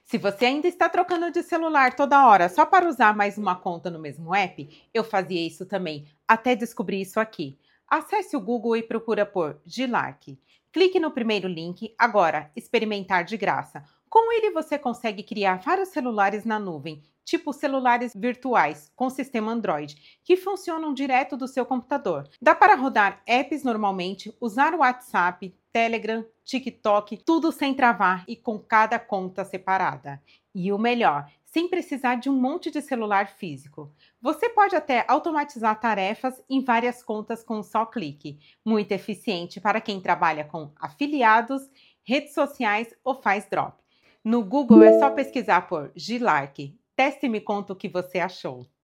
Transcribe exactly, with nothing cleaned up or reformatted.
Se você ainda está trocando de celular toda hora só para usar mais uma conta no mesmo app, eu fazia isso também, até descobrir isso aqui. Acesse o Google e procura por Gilark. Clique no primeiro link, agora, experimentar de graça. Com ele você consegue criar vários celulares na nuvem, tipo celulares virtuais com sistema Android, que funcionam direto do seu computador. Dá para rodar apps normalmente, usar o WhatsApp, Telegram, TikTok, tudo sem travar e com cada conta separada. E o melhor, sem precisar de um monte de celular físico. Você pode até automatizar tarefas em várias contas com um só clique. Muito eficiente para quem trabalha com afiliados, redes sociais ou faz drop. No Google é só pesquisar por Gilark. Teste e me conta o que você achou.